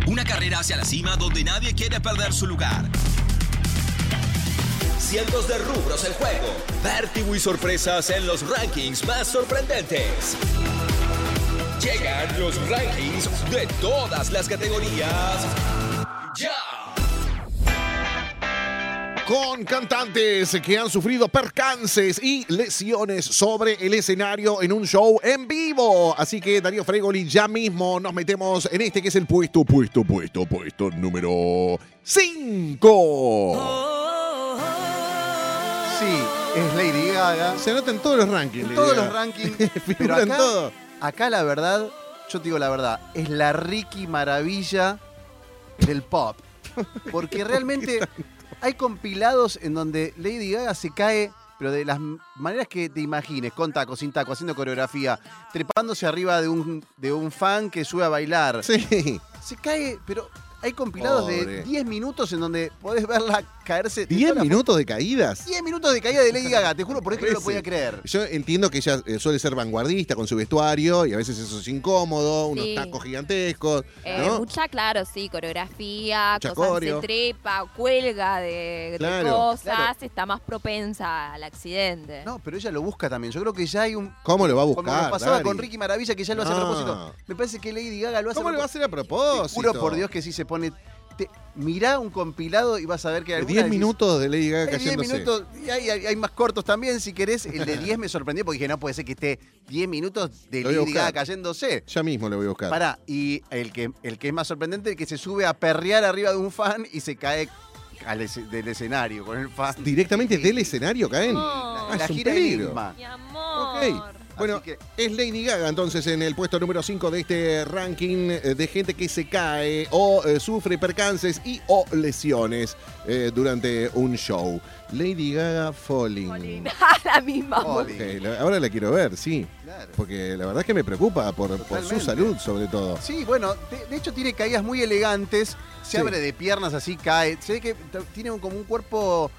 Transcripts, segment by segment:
Una carrera hacia la cima donde nadie quiere perder su lugar. Cientos de rubros en juego. Vértigo y sorpresas en los rankings más sorprendentes. Llegan los rankings de todas las categorías. ¡Ya! Con cantantes que han sufrido percances y lesiones sobre el escenario en un show en vivo. Así que, Darío Fregoli, ya mismo nos metemos en este que es el puesto número 5. Sí, es Lady Gaga. Se nota en todos los rankings. En todos los rankings. Pero en todo. Acá la verdad, yo te digo la verdad, es la Ricky Maravilla del pop. Porque realmente hay compilados en donde Lady Gaga se cae, pero de las maneras que te imagines, con taco, sin taco, haciendo coreografía, trepándose arriba de un fan que sube a bailar. Sí. Se cae, pero hay compilados de 10 minutos en donde podés verla caerse. ¿10 minutos de caídas? 10 minutos de caída de Lady Gaga, te juro, por eso que no lo podía creer. Yo entiendo que ella suele ser vanguardista con su vestuario y a veces eso es incómodo, unos tacos gigantescos, ¿no? Mucha, claro, sí, coreografía, mucha cosas coreo. Se trepa, cuelga de cosas, está más propensa al accidente. No, pero ella lo busca también. Yo creo que ya hay un... ¿Cómo lo va a buscar? Como nos pasaba Dari? con Ricky Maravilla, que ya lo hace a propósito. Me parece que Lady Gaga lo hace ¿Cómo le va a hacer a propósito? Te juro por Dios que sí se pone... Mirá un compilado y vas a ver que hay 10 minutos de Lady Gaga cayéndose. 10 minutos, y hay más cortos también, si querés. El de 10 me sorprendió porque dije, no puede ser que esté 10 minutos de Lady Gaga cayéndose. Ya mismo lo voy a buscar. Pará, y el que es más sorprendente, el que se sube a perrear arriba de un fan y se cae del escenario con el fan. ¿Directamente del escenario caen? No. La es un gira peligro. Enigma. Mi amor. Ok. Bueno, es Lady Gaga entonces en el puesto número 5 de este ranking de gente que se cae o sufre percances y o lesiones durante un show. Lady Gaga Falling. La misma. Okay, ahora la quiero ver, sí. Claro. Porque la verdad es que me preocupa por su salud sobre todo. Sí, bueno, de hecho tiene caídas muy elegantes. Se abre de piernas así, cae. Se ve que tiene como un cuerpo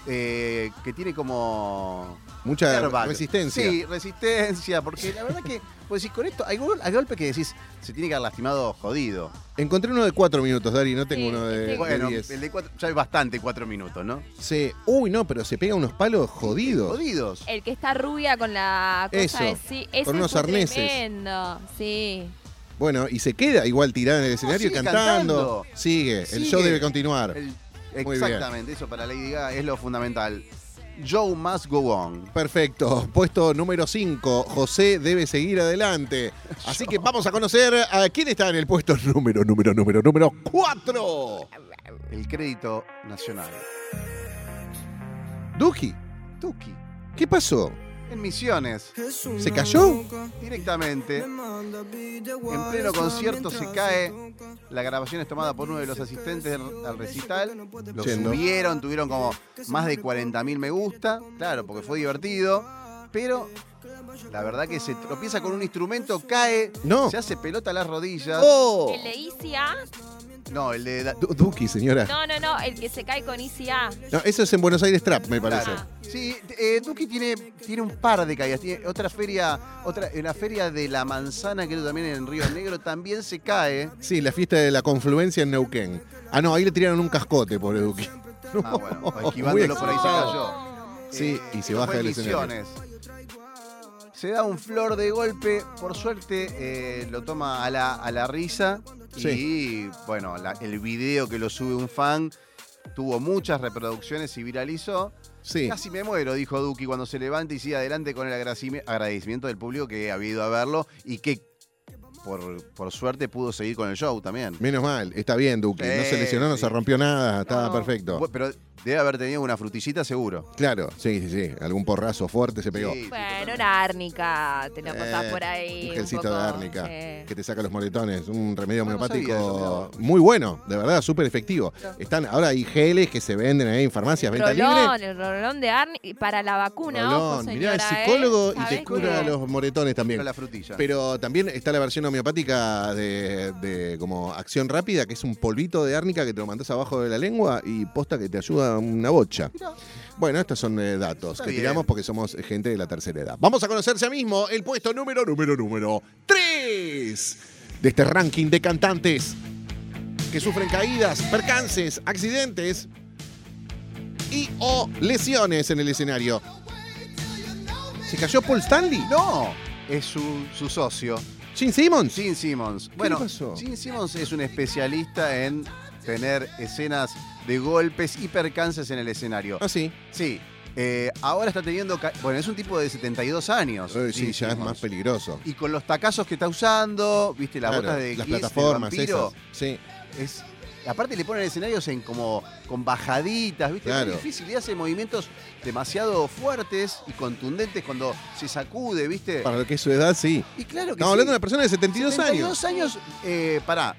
que tiene como... Mucha airbag. resistencia. Sí, resistencia, porque la verdad que, pues decís, con esto, hay golpe que decís, se tiene que haber lastimado jodido. Encontré uno de 4 minutos, Dari, no tengo uno de Bueno, 10. el de 4, ya es bastante 4 minutos, ¿no? Sí. Uy, no, pero se pega unos palos jodidos. Jodidos. El que está rubia con la cosa Eso, de sí, ese con unos fue arneses. Tremendo, sí. Bueno, y se queda igual tirada en el escenario sigue cantando. cantando. Sigue, el show debe continuar. Muy Exactamente, eso para Lady Gaga es lo fundamental. Show must go on. Perfecto. Puesto número 5. José debe seguir adelante. Así que vamos a conocer a quién está en el puesto número 4. El crédito nacional. Duki. ¿Qué pasó? En Misiones. ¿Se cayó? Directamente. En pleno concierto se cae. La grabación es tomada por uno de los asistentes al recital. Lo subieron, tuvieron como más de 40.000 me gusta. Claro, porque fue divertido. Pero la verdad que se tropieza con un instrumento, cae, se hace pelota a las rodillas. El de ICA. No, el de... Duki, señora. No, el que se cae con ICA. No, eso es en Buenos Aires Trap, me parece. Claro. Sí, Duki tiene un par de caídas. Tiene otra feria, en la feria de la manzana, que también en Río Negro, también se cae. Sí, la fiesta de la confluencia en Neuquén. Ah, no, ahí le tiraron un cascote, pobre Duki. Ah, bueno, esquivándolo por ahí se cayó. Sí, y se baja del escenario. Se da un flor de golpe, por suerte lo toma a la risa. Sí. Y bueno, el video que lo sube un fan tuvo muchas reproducciones y viralizó. Sí. Casi me muero, dijo Duki, cuando se levanta y sigue adelante con el agradecimiento del público que había ido a verlo y que por suerte pudo seguir con el show también. Menos mal, está bien Duki, no se lesionó, no se rompió nada, estaba perfecto. Pero debe haber tenido una frutillita seguro. Claro, sí, algún porrazo fuerte se pegó. Sí. Bueno, una árnica, te la pasás por ahí. Un gelcito poco, de árnica que te saca los moretones, un remedio homeopático eso, muy bueno, de verdad, súper efectivo. Ahora hay geles que se venden ahí en farmacias, venta libre. El rolón de árnica para la vacuna, ojo, mirá, señora, es psicólogo y te ¿sabés cura qué? los moretones también. La frutilla. Pero también está la versión homeopática de como acción rápida, que es un polvito de árnica que te lo mandás abajo de la lengua y posta que te ayuda una bocha. Bueno, estos son datos que tiramos porque somos gente de la tercera edad. Vamos a conocer ya mismo el puesto número 3 de este ranking de cantantes que sufren caídas, percances, accidentes y o lesiones en el escenario. ¿Se cayó Paul Stanley? No, es su socio. ¿Gene Simmons? Gene Simmons. ¿Qué Bueno, pasó? Gene Simmons es un especialista en tener escenas de golpes y percances en el escenario. Ah, sí. Sí. Ahora está teniendo... Bueno, es un tipo de 72 años. Sí, Gene ya es Simmons. más peligroso. Y con los tacazos que está usando, viste, las Claro, botas de las Kiss, plataformas de vampiro, esas. Sí. aparte le ponen escenarios con bajaditas, ¿viste? Claro. Es muy difícil y hace movimientos demasiado fuertes y contundentes cuando se sacude, ¿viste? Para lo que es su edad, sí. Y claro que Estamos hablando de una persona de 72 años. 72 años,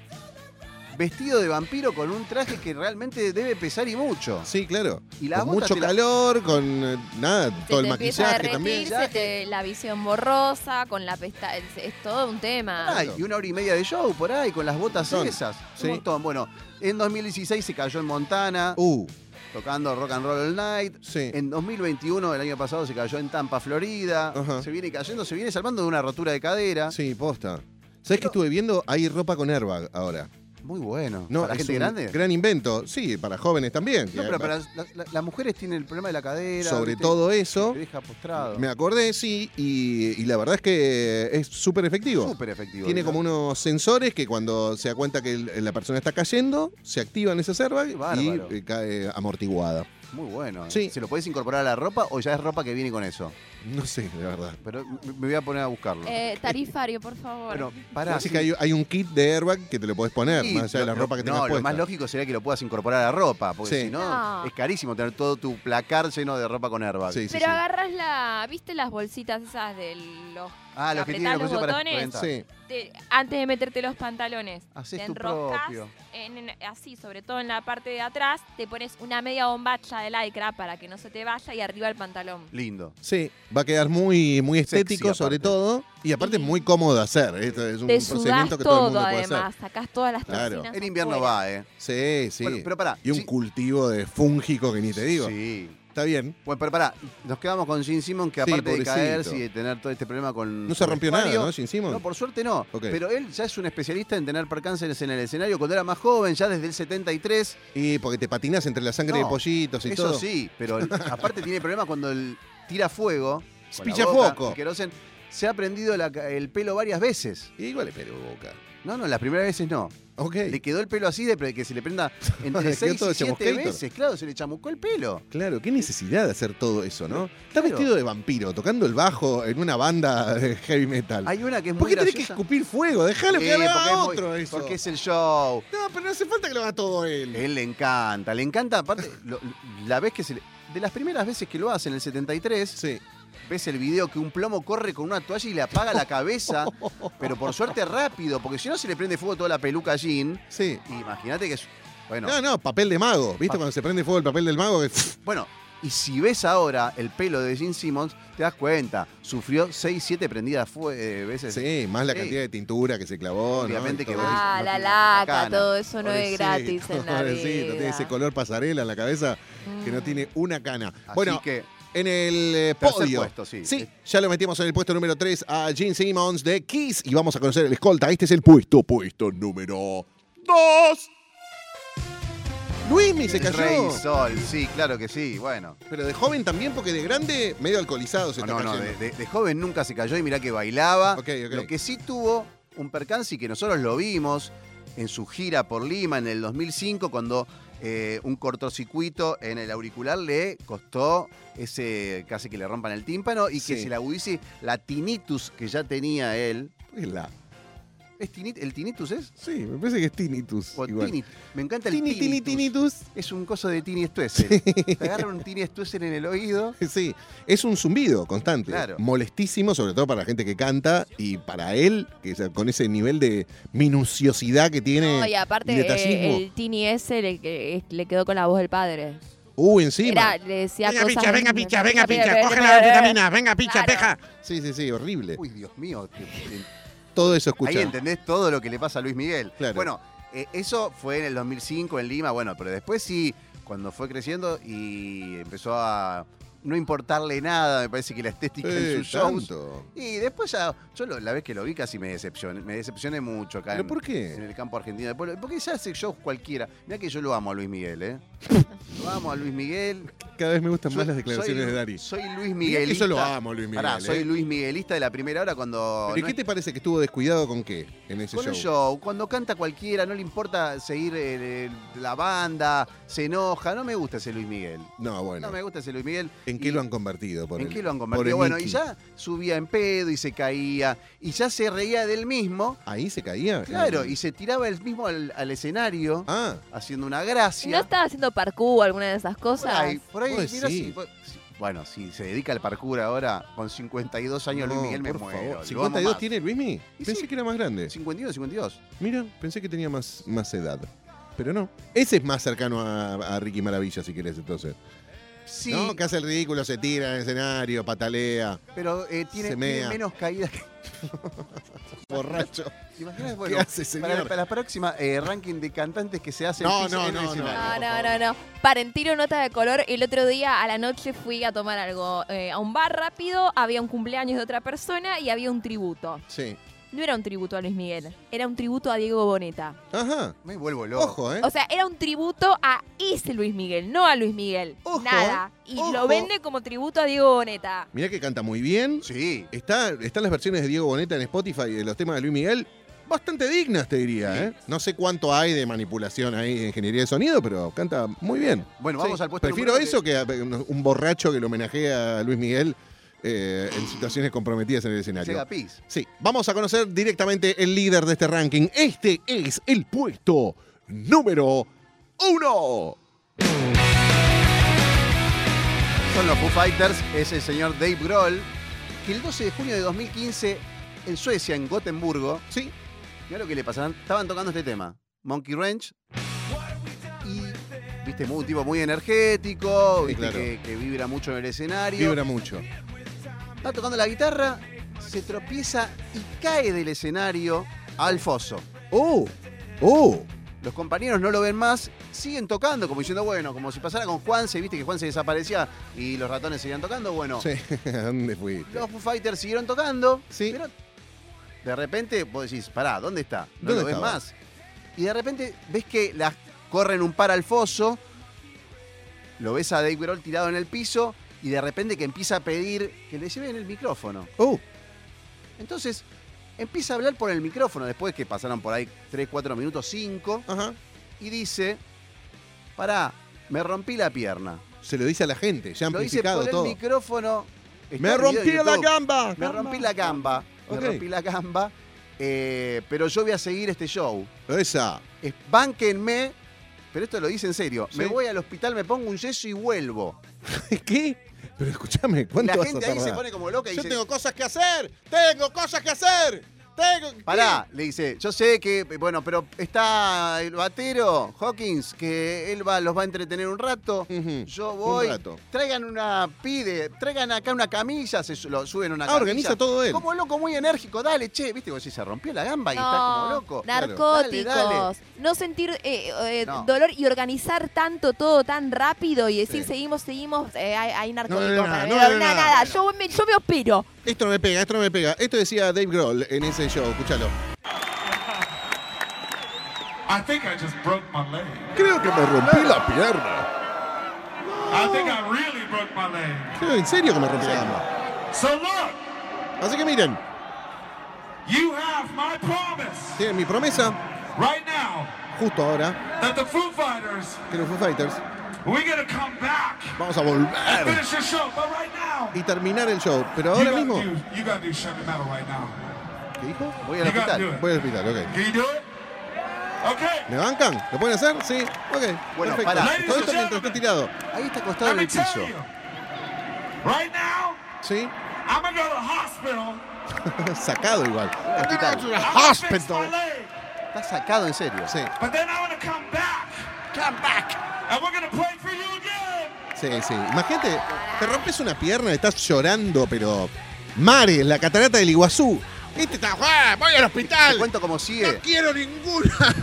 vestido de vampiro con un traje que realmente debe pesar y mucho. Sí, claro. Y las con botas mucho calor, con todo el maquillaje también. La visión borrosa, con la pestaña, es todo un tema. Y 1 hora y media de show por ahí, con las botas esas. Sí. Un montón. Bueno, en 2016 se cayó en Montana, tocando Rock and Roll All Night. Sí. En 2021, el año pasado, se cayó en Tampa, Florida. Ajá. Se viene cayendo, se viene salvando de una rotura de cadera. Sí, posta. ¿Sabes qué estuve viendo? Hay ropa con airbag ahora. Muy bueno. No, ¿Para es gente un grande? gran invento. Sí, para jóvenes también. No, pero para las mujeres tienen el problema de la cadera. Sobre ¿viste? todo eso. Te deja postrado. Me acordé, sí, y la verdad es que es súper efectivo. Súper efectivo. Tiene ¿no? como unos sensores que cuando se da cuenta que la persona está cayendo, se activan esas airbags bárbaro. y cae amortiguada. Muy bueno. Sí. ¿Se lo puedes incorporar a la ropa o ya es ropa que viene con eso? No sé, de verdad. Pero me voy a poner a buscarlo. Tarifario, por favor. Bueno, pará. Así que hay un kit de airbag que te lo podés poner, Sí, más allá de la ropa que tengas No, puesta. lo más lógico sería que lo puedas incorporar a la ropa, porque Sí. si no, No. es carísimo tener todo tu placar lleno de ropa con airbag. Sí, sí, Pero sí. agarras ¿viste las bolsitas esas de los... Los que tienen apretás los bolsillo para botones? calentar. Sí. Antes de meterte los pantalones, Haces te tu enroscas propio. así, sobre todo en la parte de atrás, te pones una media bombacha de lycra para que no se te vaya y arriba el pantalón. Lindo. Sí, va a quedar muy, muy estético, Sexy, sobre aparte. todo. Y aparte es muy cómodo de hacer. Esto es un Te sudás procedimiento que todo el todo, mundo puede además, hacer. sacás todas las Claro. toxinas En invierno afuera. va, ¿eh? Sí, sí. Bueno, pero pará. Y un sí- cultivo de fúngico que ni te digo. Sí. Está bien. Bueno, pero pará, nos quedamos con Gene Simmons, que Sí, aparte de pobrecito. caerse y de tener todo este problema con... No se su rompió nada, vestuario, ¿no, Gene Simmons? No, por suerte no. Ok. Pero él ya es un especialista en tener percances en el escenario cuando era más joven, ya desde el 73. Y porque te patinas entre la sangre No, de pollitos y Eso todo. sí, pero aparte tiene problemas cuando él tira fuego. con la Picha boca, foco. el queroseno. Se ha prendido el pelo varias veces. Igual es pelo boca. No, las primeras veces no. Ok. Le quedó el pelo así de que se le prenda Le entre quedó 6 todo y 7 chamuscator. veces. Claro, se le chamucó el pelo. Claro, qué necesidad de hacer todo eso, ¿no? Está Claro. vestido de vampiro, tocando el bajo en una banda de heavy metal. Hay una que es ¿Por muy qué tenés que graciosa. escupir fuego? Déjalo que Sí, haga porque es muy- otro eso. Porque es el show. No, pero no hace falta que lo haga todo él. Él le encanta, aparte, la vez que de las primeras veces que lo hace en el 73, Sí. ves el video que un plomo corre con una toalla y le apaga la cabeza, pero por suerte rápido, porque si no se le prende fuego toda la peluca a Jean. Sí. Y imagínate que es. Bueno, No, papel de mago. ¿Viste cuando se prende fuego el papel del mago? Que- bueno, y si ves ahora el pelo de Gene Simmons, te das cuenta, sufrió 6, 7 prendidas veces. Sí, más la Sí. cantidad de tintura que se clavó. Obviamente ¿no? Y que todo ves. eso. Ah, no la tiene laca, cana. todo eso no es Pobrecito, gratis en la pobrecito, vida. tiene ese color pasarela en la cabeza que no tiene una cana. Así Bueno, que, en el tercer podio. puesto, sí. Ya lo metimos en el puesto número 3 a Gene Simmons de Kiss y vamos a conocer el escolta. Este es el puesto número 2. Luismi se el cayó. Rey Sol, sí, claro que sí, bueno. Pero de joven también, porque de grande, medio alcoholizado se No, está no, cayendo. de joven nunca se cayó y mirá que bailaba. Ok. Lo que sí tuvo un percance y que nosotros lo vimos en su gira por Lima en el 2005 cuando un cortocircuito en el auricular le costó casi que le rompan el tímpano y que Sí. se le agudice la tinnitus que ya tenía él. ¿Qué es la? ¿El tinnitus es? Sí, me parece que es tinnitus. O igual. Me encanta el Tinnitus. tinnitus. Es un coso de Tini Stoessel. Te agarran un Tini Stoessel en el oído. Sí, es un zumbido constante, Claro. molestísimo, sobre todo para la gente que canta y para él, que con ese nivel de minuciosidad que tiene No, y aparte y detallismo. el Tini ese le quedó con la voz del padre. Encima. Le decía Venga, cosas... picha, venga, picha, venga, picha, coge la vitamina, venga, picha, Claro. peja. Sí, horrible. Uy, Dios mío. Todo eso Ahí escucha. entendés todo lo que le pasa a Luis Miguel. Claro. Bueno, eso fue en el 2005 en Lima, bueno, pero después sí, cuando fue creciendo y empezó a no importarle nada, me parece que la estética en sus shows. Tanto. Y después ya, la vez que lo vi casi me decepcioné mucho acá. ¿Pero por qué? En el campo argentino. Porque ya hace shows cualquiera. Mirá que yo lo amo a Luis Miguel, ¿eh? Lo amo a Luis Miguel. Cada vez me gustan más las declaraciones de Dari. Soy Luis Miguelista. Yo lo amo, Luis Miguel. Pará, soy Luis Miguelista de la primera hora cuando... ¿Pero qué te parece que estuvo descuidado con qué en ese Con show? el show, cuando canta cualquiera, no le importa seguir la banda, se enoja. No me gusta ese Luis Miguel. No, bueno. No me gusta ese Luis Miguel. ¿En qué lo han convertido? ¿En qué lo han convertido? Bueno, y ya subía en pedo y se caía. Y ya se reía del mismo. ¿Ahí se caía? Claro, y se tiraba él mismo al escenario, haciendo una gracia. ¿No estaba haciendo parkour o alguna de esas cosas? Por ahí, Pues mirá, sí. bueno, si se dedica al parkour ahora, con 52 años, Luis Miguel, me por muero. favor. ¿52 tiene Luismi? Y Pensé sí. que era más grande. 51, 52. Mira, pensé que tenía más edad. Pero no. Ese es más cercano a Ricky Maravilla, si querés, entonces. Sí, No, que hace el ridículo, se tira en el escenario, patalea, pero se tiene mea. menos caídas que... borracho. ¿Te imaginas? ¿Qué Bueno, hace, señor? para la próxima ranking de cantantes que se hace No, en el no, escenario. No. Parentiro, nota de color. El otro día a la noche fui a tomar algo a un bar rápido. Había un cumpleaños de otra persona y había un tributo. Sí. No era un tributo a Luis Miguel, era un tributo a Diego Boneta. Ajá. Me vuelvo loco. Ojo, ¿eh? O sea, era un tributo a ese Luis Miguel, no a Luis Miguel. Ojo, Nada. Y ojo. lo vende como tributo a Diego Boneta. Mirá que canta muy bien. Sí. Están las versiones de Diego Boneta en Spotify de los temas de Luis Miguel. Bastante dignas, te diría, Sí. ¿eh? No sé cuánto hay de manipulación ahí de ingeniería de sonido, pero canta muy bien. Bueno, vamos al puesto Prefiero número eso que a un borracho que lo homenajea a Luis Miguel en situaciones comprometidas en el escenario. Llega Pis. Sí, vamos a conocer directamente el líder de este ranking. Este es el puesto número 1. Son los Foo Fighters, es el señor Dave Grohl, que el 12 de junio de 2015 en Suecia, en Gotemburgo, Sí, mirá lo que le pasaron, estaban tocando este tema, Monkey Wrench, y viste, un tipo muy energético, Sí, viste, claro. que vibra mucho en el escenario. vibra mucho. Está tocando la guitarra, se tropieza y cae del escenario al foso. ¡Oh! Los compañeros no lo ven más, siguen tocando, como diciendo, bueno, como si pasara con Juanse, viste que Juanse desaparecía y los ratones seguían tocando, bueno. Sí, ¿a dónde fuiste? Los Foo Fighters siguieron tocando, Sí. pero de repente vos decís, pará, ¿dónde está? No ¿Dónde lo ves estaba? más. Y de repente ves que las corren un par al foso, lo ves a Dave Grohl tirado en el piso y de repente que empieza a pedir que le lleven el micrófono. ¡Oh! Entonces empieza a hablar por el micrófono después que pasaron por ahí 3, 4 minutos, 5, Ajá. y dice, pará, me rompí la pierna. Se lo dice a la gente, ya Lo dice amplificado por el todo. micrófono. Está ¡Me el video rompí en la YouTube. gamba! Me rompí la gamba. Ok. Me rompí la gamba. Pero yo voy a seguir este show. Esa. Bánquenme. Pero esto lo dice en serio. Sí. Me voy al hospital, me pongo un yeso y vuelvo. ¿Qué? Pero escúchame, Y ¿cuánto la vas a gente ahí se tardar? pone como loca y Yo dice, tengo cosas que hacer. ¡Tengo cosas que hacer! pará, le dice, yo sé que, bueno, pero está el batero, Hawkins, que él los va a entretener un rato. Ujú, Yo voy, un rato. traigan acá una camilla, lo suben una camilla. Organiza todo él. Como loco, muy enérgico, dale, che, viste, vos decís, se rompió la gamba y está como loco. Narcóticos. Dale. No sentir No. dolor y organizar tanto todo tan rápido y decir Sí. seguimos, hay narcóticos. no, para no, mí. no, no, Nada, no. yo me opero. Esto no me pega, esto no me pega. Esto decía Dave Grohl en ese show, escúchalo. I think I just broke my leg. Creo que me rompí la pierna. I think I really broke my leg. Creo en serio que me rompí la gamba. So look, Así que miren, you have my promise tienen mi promesa, right now justo ahora, that the Foo Fighters, que los Foo Fighters we're gonna come back vamos a and volver finish the show. But right now, y terminar el show. Pero ahora mismo, you gotta do Sugar Metal right now. ¿qué dijo? Voy al You gotta do hospital. it. Voy al hospital, ok. Can you do it? Okay. ¿Me bancan? ¿Lo pueden hacer? Sí, ok. Bueno, perfecto. pará. Todo esto mientras esté tirado. Ahí está acostado Let en me el tell piso. you, right now, Sí, I'm gonna go to the hospital. sacado igual. Hospital. I'm gonna fix my leg. Está sacado en serio. Sí, But then I'm gonna come back. Come back. And we're gonna play for you again. sí. Imagínate, te rompes una pierna, estás llorando, pero mares, la catarata del Iguazú. Este está, ¡ah, voy al Te hospital! cuento cómo No sigue. quiero ninguna.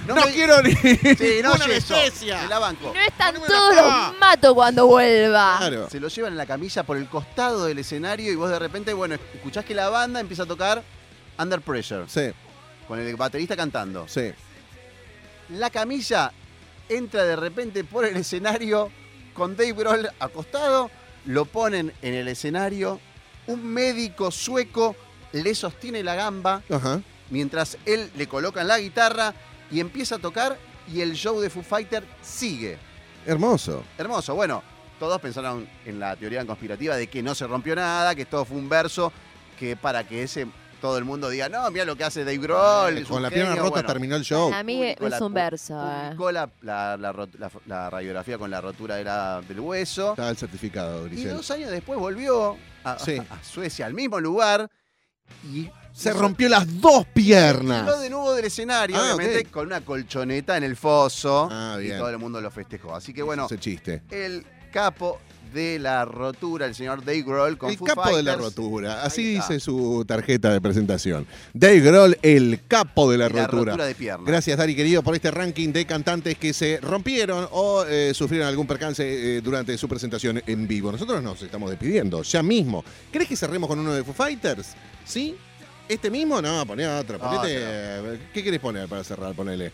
No quiero ni Sí, no una yeso. anestesia. Me la banco. No están Poneme todos la los mato cuando vuelva. Claro. Se lo llevan en la camilla por el costado del escenario y vos de repente, bueno, escuchás que la banda empieza a tocar Under Pressure, Sí, con el baterista cantando. sí. La camilla entra de repente por el escenario con Dave Grohl acostado, lo ponen en el escenario, un médico sueco le sostiene la gamba Ajá. mientras él le colocan la guitarra y empieza a tocar y el show de Foo Fighters sigue. Hermoso. Hermoso. Bueno, todos pensaron en la teoría conspirativa de que no se rompió nada, que todo fue un verso, que para que todo el mundo diga, no, mira lo que hace Dave Grohl. es Con un la pierna genio". rota Bueno, terminó el show. Para mí publicó es un verso. publicó la radiografía con la rotura del hueso. Estaba el certificado, Y Grisel. 2 años después volvió Sí. a Suecia, al mismo lugar, y Se rompió las dos tiró piernas. de nuevo del escenario, Ah, obviamente, ok. con una colchoneta en el foso. Ah, bien. Y todo el mundo lo festejó. Así que bueno, Ese chiste. el capo de la rotura, el señor Dave Grohl con El Foo capo de la Fighters. rotura. Así Ahí está. dice su tarjeta de presentación. Dave Grohl, el capo de la Y la rotura. rotura de pierna. Gracias, Dari, querido, por este ranking de cantantes que se rompieron o sufrieron algún percance durante su presentación en vivo. Nosotros nos estamos despidiendo ya mismo. ¿Crees que cerremos con uno de Foo Fighters? ¿Sí? ¿Este mismo? No, poné otro. Ponete, ¿qué querés poner para cerrar? Ponele.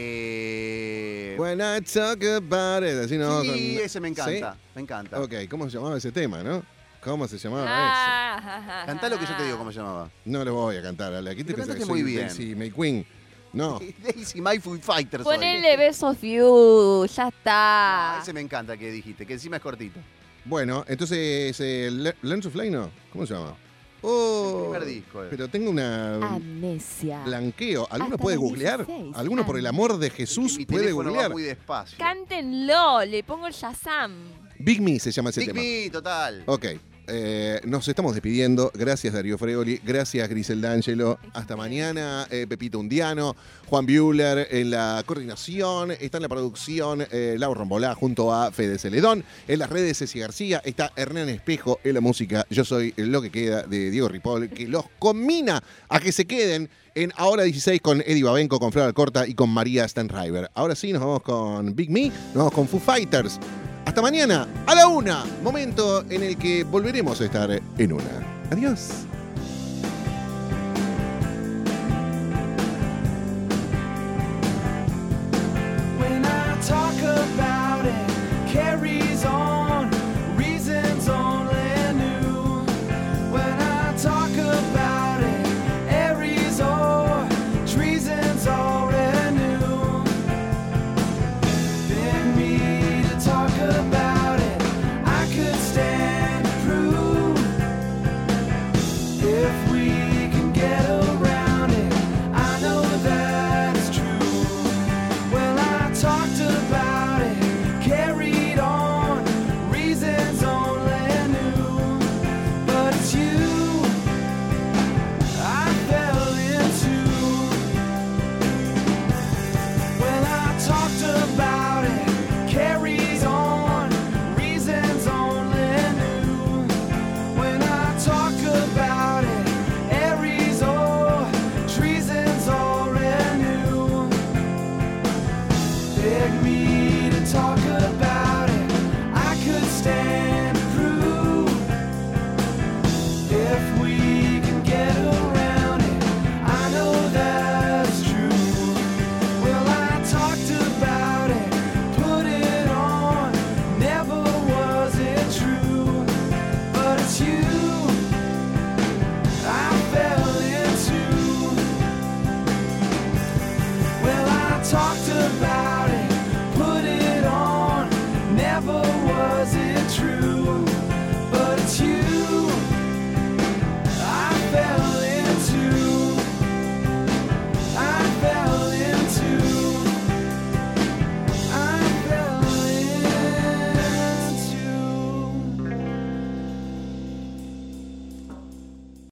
When I talk about it. Así no, Sí, ese me encanta. ¿Sí? Me encanta. Ok, ¿cómo se llamaba ese tema, no? ¿Cómo se llamaba Ah, Cantá lo que yo te digo cómo se llamaba. ese? No lo voy a cantar. Aquí te Lo pensás que cantaste soy muy bien. Daisy May Queen. No. Daisy My Foo Fighters. hoy. Ponele Best of You, ya está. Ese me encanta que dijiste, que encima es cortito. Bueno, entonces, Learn to Fly, ¿no? ¿Cómo se llama? Oh, El primer disco. pero tengo una Amnesia. blanqueo. ¿Alguno Hasta puede los googlear? 16 ¿Alguno por el amor de Jesús Mi puede teléfono va googlear? muy despacio. Cántenlo, le pongo el Shazam. Big Me se llama ese Big tema. Me, total. Ok. Nos estamos despidiendo. Gracias, Darío Fregoli. Gracias, Grisel D'Angelo. Hasta mañana, Pepito Undiano. Juan Buehler en la coordinación. Está en la producción Laura Rombolá junto a Fede Celedón. En las redes, Ceci García. Está Hernán Espejo en la música. Yo soy Lo que queda de Diego Ripoll, que los combina a que se queden en Ahora 16 con Eddie Babenco, con Flor Alcorta y con María Stanriver. Ahora sí, nos vamos con Big Me. Nos vamos con Foo Fighters. Hasta mañana a la 1, momento en el que volveremos a estar en una. Adiós. When I talk about it, carries on, reasons only new. When I talk about it, Aries or treason's already new. Beg me to talk about it, I could stand to prove. If we can get around it, I know that it's true. Well, I talked